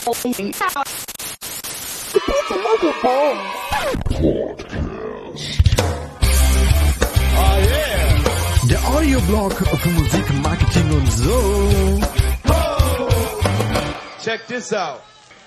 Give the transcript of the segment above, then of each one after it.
Der Audioblog für Musik, Marketing und so. Check this out.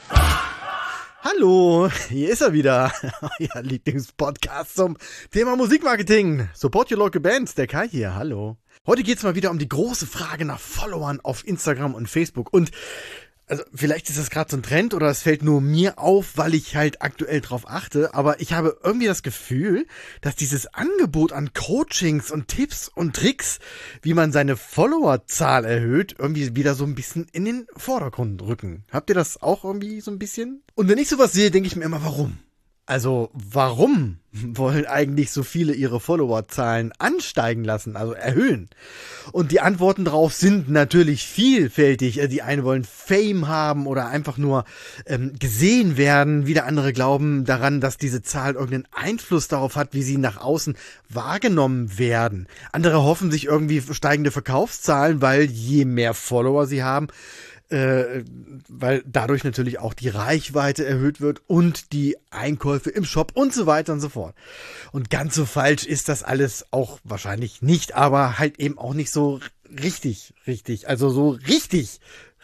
Hallo, hier ist er wieder, euer Lieblingspodcast zum Thema Musikmarketing. Support your local bands, der Kai hier, hallo. Heute geht's mal wieder um die große Frage nach Followern auf Instagram und Facebook. Und also vielleicht ist das gerade so ein Trend oder es fällt nur mir auf, weil ich halt aktuell drauf achte, aber ich habe irgendwie das Gefühl, dass dieses Angebot an Coachings und Tipps und Tricks, wie man seine Followerzahl erhöht, irgendwie wieder so ein bisschen in den Vordergrund rücken. Habt ihr das auch irgendwie so ein bisschen? Und wenn ich sowas sehe, denke ich mir immer, warum? Also, warum wollen eigentlich so viele ihre Followerzahlen ansteigen lassen, also erhöhen? Und die Antworten darauf sind natürlich vielfältig. Die einen wollen Fame haben oder einfach nur gesehen werden. Wieder andere glauben daran, dass diese Zahl irgendeinen Einfluss darauf hat, wie sie nach außen wahrgenommen werden. Andere hoffen sich irgendwie steigende Verkaufszahlen, weil je mehr Follower sie haben, weil dadurch natürlich auch die Reichweite erhöht wird und die Einkäufe im Shop und so weiter und so fort. Und ganz so falsch ist das alles auch wahrscheinlich nicht, aber halt eben auch nicht so richtig. Also so richtig.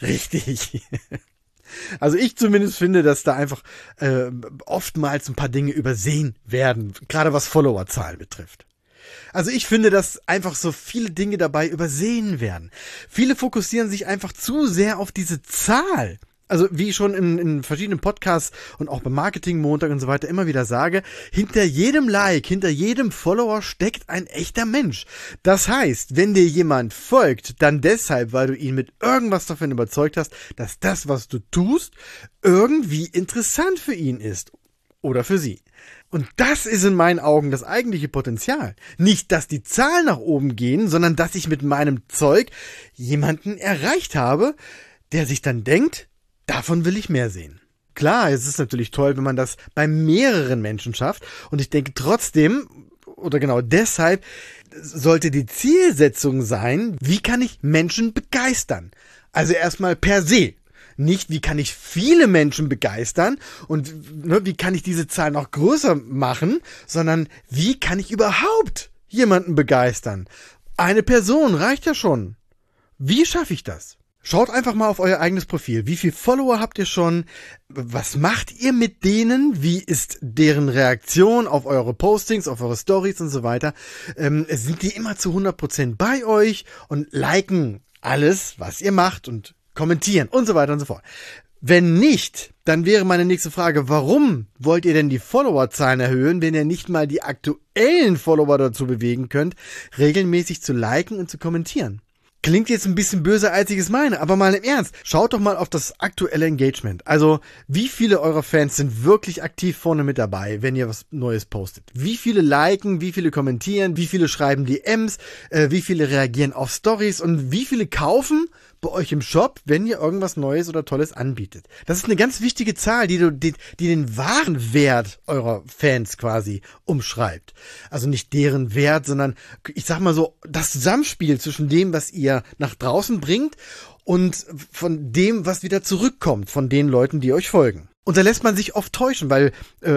Also ich zumindest finde, dass da einfach oftmals ein paar Dinge übersehen werden, gerade was Followerzahlen betrifft. Also ich finde, dass einfach so viele Dinge dabei übersehen werden. Viele fokussieren sich einfach zu sehr auf diese Zahl. Also wie ich schon in verschiedenen Podcasts und auch beim Marketing Montag und so weiter immer wieder sage, hinter jedem Like, hinter jedem Follower steckt ein echter Mensch. Das heißt, wenn dir jemand folgt, dann deshalb, weil du ihn mit irgendwas davon überzeugt hast, dass das, was du tust, irgendwie interessant für ihn ist oder für sie. Und das ist in meinen Augen das eigentliche Potenzial. Nicht, dass die Zahlen nach oben gehen, sondern dass ich mit meinem Zeug jemanden erreicht habe, der sich dann denkt, davon will ich mehr sehen. Klar, es ist natürlich toll, wenn man das bei mehreren Menschen schafft. Und ich denke trotzdem, oder genau deshalb, sollte die Zielsetzung sein, wie kann ich Menschen begeistern? Also erstmal per se. Nicht, wie kann ich viele Menschen begeistern und wie kann ich diese Zahl noch größer machen, sondern wie kann ich überhaupt jemanden begeistern? Eine Person reicht ja schon. Wie schaffe ich das? Schaut einfach mal auf euer eigenes Profil. Wie viele Follower habt ihr schon? Was macht ihr mit denen? Wie ist deren Reaktion auf eure Postings, auf eure Stories und so weiter? Sind die immer zu 100% bei euch und liken alles, was ihr macht und kommentieren und so weiter und so fort. Wenn nicht, dann wäre meine nächste Frage, warum wollt ihr denn die Followerzahlen erhöhen, wenn ihr nicht mal die aktuellen Follower dazu bewegen könnt, regelmäßig zu liken und zu kommentieren? Klingt jetzt ein bisschen böser, als ich es meine, aber mal im Ernst. Schaut doch mal auf das aktuelle Engagement. Also, wie viele eurer Fans sind wirklich aktiv vorne mit dabei, wenn ihr was Neues postet? Wie viele liken, wie viele kommentieren, wie viele schreiben DMs, wie viele reagieren auf Stories und wie viele kaufen bei euch im Shop, wenn ihr irgendwas Neues oder Tolles anbietet? Das ist eine ganz wichtige Zahl, die den wahren Wert eurer Fans quasi umschreibt. Also nicht deren Wert, sondern ich sag mal so, das Zusammenspiel zwischen dem, was ihr nach draußen bringt und von dem, was wieder zurückkommt von den Leuten, die euch folgen. Und da lässt man sich oft täuschen, weil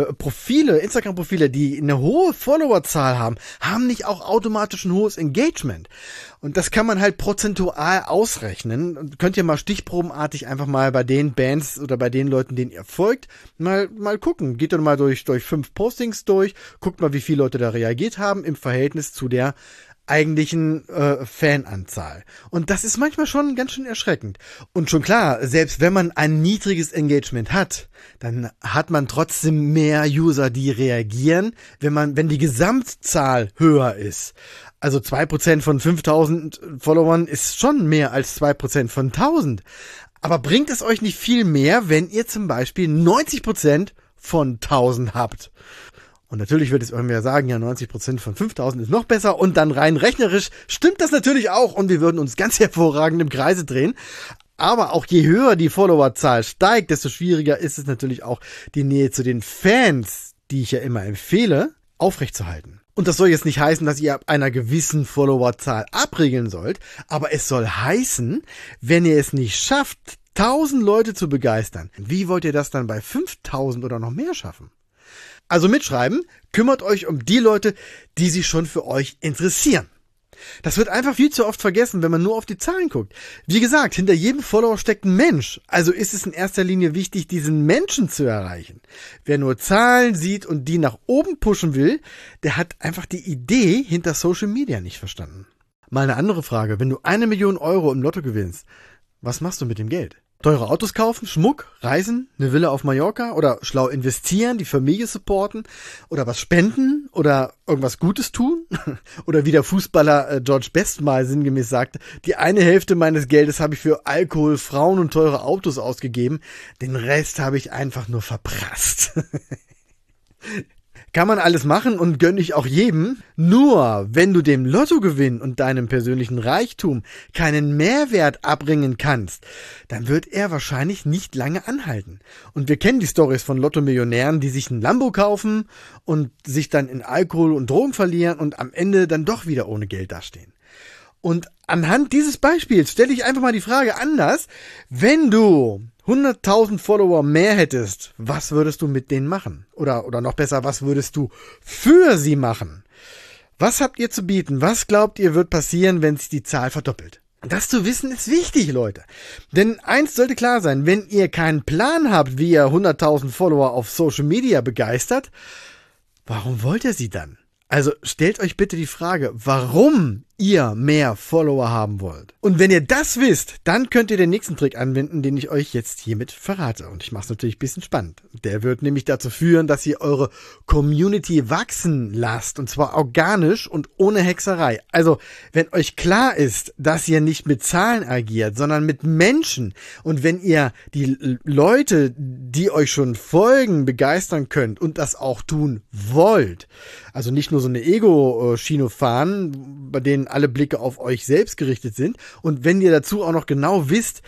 Instagram-Profile, die eine hohe Followerzahl haben, haben nicht auch automatisch ein hohes Engagement. Und das kann man halt prozentual ausrechnen. Und könnt ihr mal stichprobenartig einfach mal bei den Bands oder bei den Leuten, denen ihr folgt, mal gucken. Geht dann mal durch 5 Postings durch, guckt mal, wie viele Leute da reagiert haben im Verhältnis zu der eigentlichen Fananzahl. Und das ist manchmal schon ganz schön erschreckend. Und schon klar, selbst wenn man ein niedriges Engagement hat, dann hat man trotzdem mehr User, die reagieren, wenn die Gesamtzahl höher ist. Also 2% von 5000 Followern ist schon mehr als 2% von 1000. Aber bringt es euch nicht viel mehr, wenn ihr zum Beispiel 90% von 1000 habt? Und natürlich wird es irgendwer sagen, ja, 90% von 5000 ist noch besser und dann rein rechnerisch stimmt das natürlich auch und wir würden uns ganz hervorragend im Kreise drehen. Aber auch je höher die Followerzahl steigt, desto schwieriger ist es natürlich auch, die Nähe zu den Fans, die ich ja immer empfehle, aufrechtzuerhalten. Und das soll jetzt nicht heißen, dass ihr ab einer gewissen Followerzahl abregeln sollt, aber es soll heißen, wenn ihr es nicht schafft, 1000 Leute zu begeistern, wie wollt ihr das dann bei 5000 oder noch mehr schaffen? Also mitschreiben, kümmert euch um die Leute, die sich schon für euch interessieren. Das wird einfach viel zu oft vergessen, wenn man nur auf die Zahlen guckt. Wie gesagt, hinter jedem Follower steckt ein Mensch. Also ist es in erster Linie wichtig, diesen Menschen zu erreichen. Wer nur Zahlen sieht und die nach oben pushen will, der hat einfach die Idee hinter Social Media nicht verstanden. Mal eine andere Frage. Wenn du 1 Million Euro im Lotto gewinnst, was machst du mit dem Geld? Teure Autos kaufen, Schmuck, Reisen, eine Villa auf Mallorca oder schlau investieren, die Familie supporten oder was spenden oder irgendwas Gutes tun? Oder wie der Fußballer George Best mal sinngemäß sagte, die eine Hälfte meines Geldes habe ich für Alkohol, Frauen und teure Autos ausgegeben, den Rest habe ich einfach nur verprasst. Kann man alles machen und gönne ich auch jedem. Nur wenn du dem Lottogewinn und deinem persönlichen Reichtum keinen Mehrwert abbringen kannst, dann wird er wahrscheinlich nicht lange anhalten. Und wir kennen die Storys von Lotto-Millionären, die sich ein Lambo kaufen und sich dann in Alkohol und Drogen verlieren und am Ende dann doch wieder ohne Geld dastehen. Und anhand dieses Beispiels stelle ich einfach mal die Frage anders. Wenn du 100.000 Follower mehr hättest, was würdest du mit denen machen? Oder noch besser, was würdest du für sie machen? Was habt ihr zu bieten? Was glaubt ihr wird passieren, wenn sich die Zahl verdoppelt? Das zu wissen ist wichtig, Leute. Denn eins sollte klar sein, wenn ihr keinen Plan habt, wie ihr 100.000 Follower auf Social Media begeistert, warum wollt ihr sie dann? Also stellt euch bitte die Frage, warum ihr mehr Follower haben wollt. Und wenn ihr das wisst, dann könnt ihr den nächsten Trick anwenden, den ich euch jetzt hiermit verrate. Und ich mache es natürlich ein bisschen spannend. Der wird nämlich dazu führen, dass ihr eure Community wachsen lasst. Und zwar organisch und ohne Hexerei. Also, wenn euch klar ist, dass ihr nicht mit Zahlen agiert, sondern mit Menschen. Und wenn ihr die Leute, die euch schon folgen, begeistern könnt und das auch tun wollt. Also nicht nur so eine Ego-Schiene fahren, bei denen alle Blicke auf euch selbst gerichtet sind. Und wenn ihr dazu auch noch genau wisst,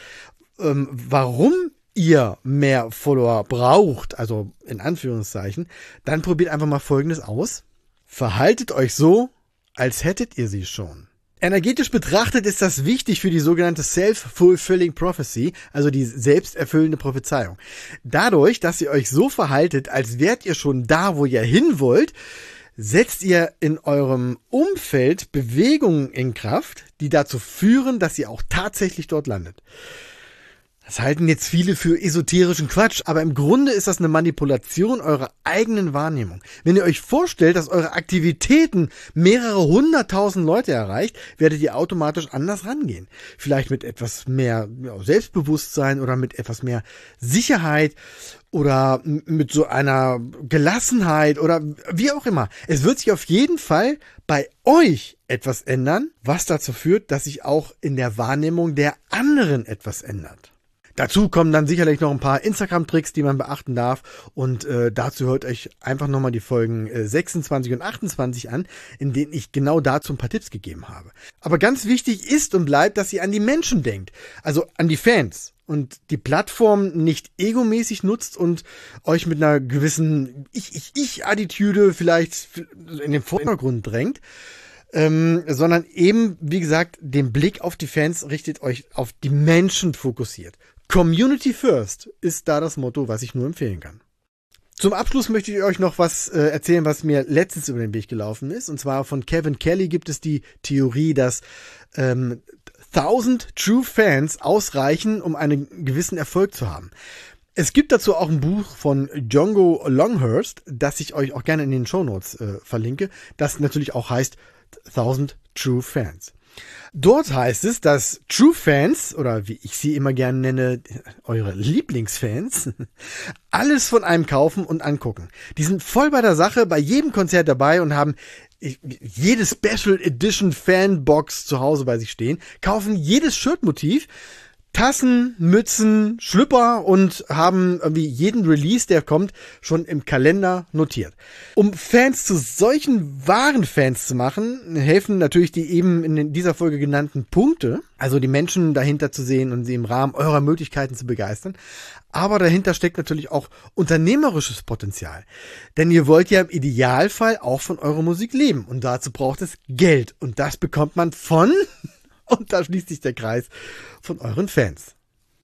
warum ihr mehr Follower braucht, also in Anführungszeichen, dann probiert einfach mal Folgendes aus. Verhaltet euch so, als hättet ihr sie schon. Energetisch betrachtet ist das wichtig für die sogenannte Self-Fulfilling Prophecy, also die selbsterfüllende Prophezeiung. Dadurch, dass ihr euch so verhaltet, als wärt ihr schon da, wo ihr hin wollt, setzt ihr in eurem Umfeld Bewegungen in Kraft, die dazu führen, dass ihr auch tatsächlich dort landet. Das halten jetzt viele für esoterischen Quatsch, aber im Grunde ist das eine Manipulation eurer eigenen Wahrnehmung. Wenn ihr euch vorstellt, dass eure Aktivitäten mehrere 100.000 Leute erreicht, werdet ihr automatisch anders rangehen. Vielleicht mit etwas mehr Selbstbewusstsein oder mit etwas mehr Sicherheit oder mit so einer Gelassenheit oder wie auch immer. Es wird sich auf jeden Fall bei euch etwas ändern, was dazu führt, dass sich auch in der Wahrnehmung der anderen etwas ändert. Dazu kommen dann sicherlich noch ein paar Instagram-Tricks, die man beachten darf. Und dazu hört euch einfach nochmal die Folgen 26 und 28 an, in denen ich genau dazu ein paar Tipps gegeben habe. Aber ganz wichtig ist und bleibt, dass ihr an die Menschen denkt, also an die Fans. Und die Plattform nicht egomäßig nutzt und euch mit einer gewissen Ich-Attitüde vielleicht in den Vordergrund drängt, sondern eben, wie gesagt, den Blick auf die Fans richtet, euch auf die Menschen fokussiert. Community first ist da das Motto, was ich nur empfehlen kann. Zum Abschluss möchte ich euch noch was erzählen, was mir letztens über den Weg gelaufen ist. Und zwar von Kevin Kelly gibt es die Theorie, dass 1000 True Fans ausreichen, um einen gewissen Erfolg zu haben. Es gibt dazu auch ein Buch von Django Longhurst, das ich euch auch gerne in den Shownotes verlinke, das natürlich auch heißt 1000 True Fans. Dort heißt es, dass True Fans, oder wie ich sie immer gerne nenne, eure Lieblingsfans, alles von einem kaufen und angucken. Die sind voll bei der Sache, bei jedem Konzert dabei und haben jede Special Edition Fanbox zu Hause bei sich stehen, kaufen jedes Shirtmotiv, Tassen, Mützen, Schlüpper und haben irgendwie jeden Release, der kommt, schon im Kalender notiert. Um Fans zu solchen wahren Fans zu machen, helfen natürlich die eben in dieser Folge genannten Punkte, also die Menschen dahinter zu sehen und sie im Rahmen eurer Möglichkeiten zu begeistern. Aber dahinter steckt natürlich auch unternehmerisches Potenzial. Denn ihr wollt ja im Idealfall auch von eurer Musik leben und dazu braucht es Geld und das bekommt man von... Und da schließt sich der Kreis von euren Fans.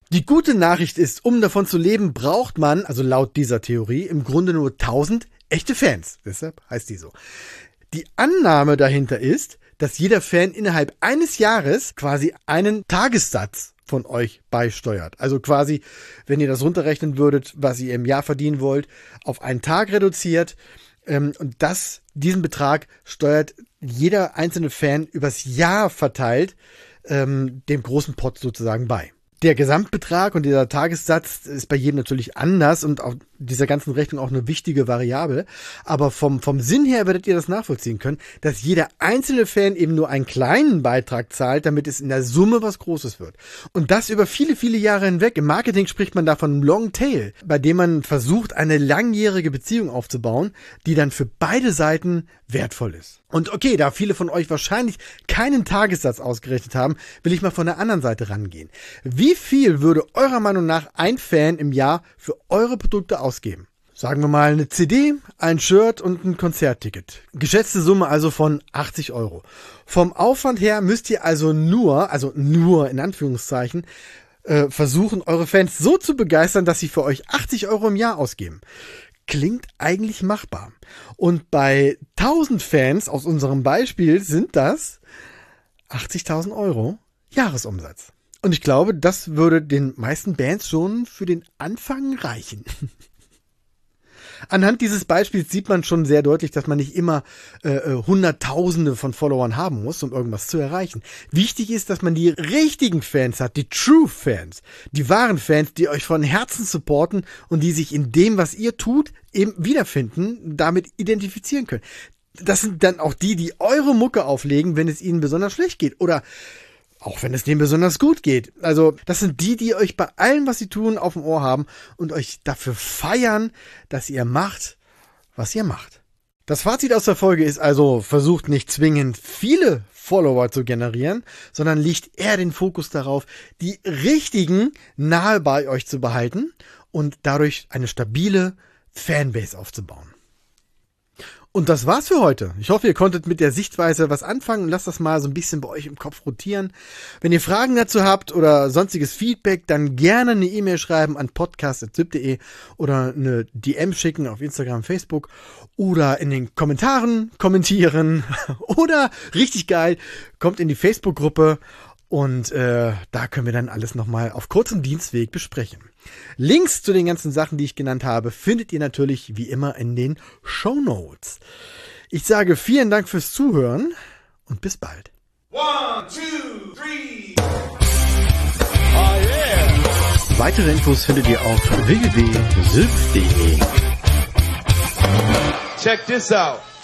Die gute Nachricht ist, um davon zu leben, braucht man, also laut dieser Theorie, im Grunde nur 1000 echte Fans. Deshalb heißt die so. Die Annahme dahinter ist, dass jeder Fan innerhalb eines Jahres quasi einen Tagessatz von euch beisteuert. Also quasi, wenn ihr das runterrechnen würdet, was ihr im Jahr verdienen wollt, auf einen Tag reduziert. Und diesen Betrag steuert jeder einzelne Fan übers Jahr verteilt dem großen Pot sozusagen bei. Der Gesamtbetrag und dieser Tagessatz ist bei jedem natürlich anders und auch dieser ganzen Rechnung auch eine wichtige Variable. Aber vom Sinn her werdet ihr das nachvollziehen können, dass jeder einzelne Fan eben nur einen kleinen Beitrag zahlt, damit es in der Summe was Großes wird. Und das über viele, viele Jahre hinweg. Im Marketing spricht man da von Long Tail, bei dem man versucht, eine langjährige Beziehung aufzubauen, die dann für beide Seiten wertvoll ist. Und okay, da viele von euch wahrscheinlich keinen Tagessatz ausgerechnet haben, will ich mal von der anderen Seite rangehen. Wie viel würde eurer Meinung nach ein Fan im Jahr für eure Produkte ausgeben? Sagen wir mal eine CD, ein Shirt und ein Konzertticket. Geschätzte Summe also von 80 Euro. Vom Aufwand her müsst ihr also nur in Anführungszeichen, versuchen, eure Fans so zu begeistern, dass sie für euch 80 Euro im Jahr ausgeben. Klingt eigentlich machbar. Und bei 1000 Fans aus unserem Beispiel sind das 80.000 Euro Jahresumsatz. Und ich glaube, das würde den meisten Bands schon für den Anfang reichen. Anhand dieses Beispiels sieht man schon sehr deutlich, dass man nicht immer Hunderttausende von Followern haben muss, um irgendwas zu erreichen. Wichtig ist, dass man die richtigen Fans hat, die True Fans, die wahren Fans, die euch von Herzen supporten und die sich in dem, was ihr tut, eben wiederfinden, damit identifizieren können. Das sind dann auch die eure Mucke auflegen, wenn es ihnen besonders schlecht geht oder auch wenn es denen besonders gut geht. Also das sind die euch bei allem, was sie tun, auf dem Ohr haben und euch dafür feiern, dass ihr macht, was ihr macht. Das Fazit aus der Folge ist also, versucht nicht zwingend viele Follower zu generieren, sondern legt eher den Fokus darauf, die richtigen nahe bei euch zu behalten und dadurch eine stabile Fanbase aufzubauen. Und das war's für heute. Ich hoffe, ihr konntet mit der Sichtweise was anfangen und lasst das mal so ein bisschen bei euch im Kopf rotieren. Wenn ihr Fragen dazu habt oder sonstiges Feedback, dann gerne eine E-Mail schreiben an podcast@zip.de oder eine DM schicken auf Instagram, Facebook oder in den Kommentaren kommentieren oder richtig geil, kommt in die Facebook-Gruppe und da können wir dann alles nochmal auf kurzem Dienstweg besprechen. Links zu den ganzen Sachen, die ich genannt habe, findet ihr natürlich wie immer in den Shownotes. Ich sage vielen Dank fürs Zuhören und bis bald. 1, 2, 3. Oh yeah. Weitere Infos findet ihr auf www.sylph.de. Check this out.